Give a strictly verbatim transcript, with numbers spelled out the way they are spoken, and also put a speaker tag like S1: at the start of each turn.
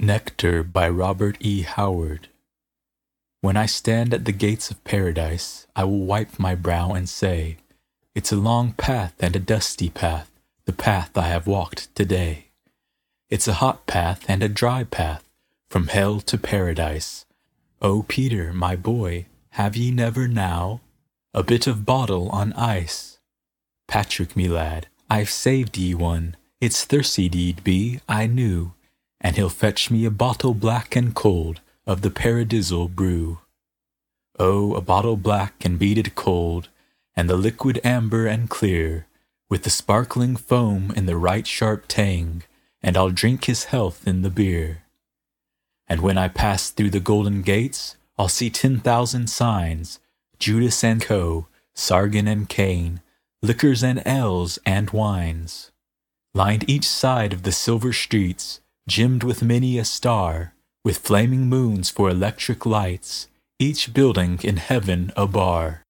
S1: Nectar by Robert E. Howard. When I stand at the gates of paradise, I will wipe my brow and say, it's a long path and a dusty path, the path I have walked today. It's a hot path and a dry path, from hell to paradise. O Peter, my boy, have ye never now a bit of bottle on ice? Patrick, me lad, I've saved ye one, it's thirsty deed be, I knew, and he'll fetch me a bottle black and cold of the paradisal brew. Oh, a bottle black and beaded cold, and the liquid amber and clear, with the sparkling foam in the right sharp tang, and I'll drink his health in the beer. And when I pass through the golden gates, I'll see ten thousand signs, Judas and Co., Sargon and Cain, liquors and ales and wines, lined each side of the silver streets, gemmed with many a star, with flaming moons for electric lights, each building in heaven a bar.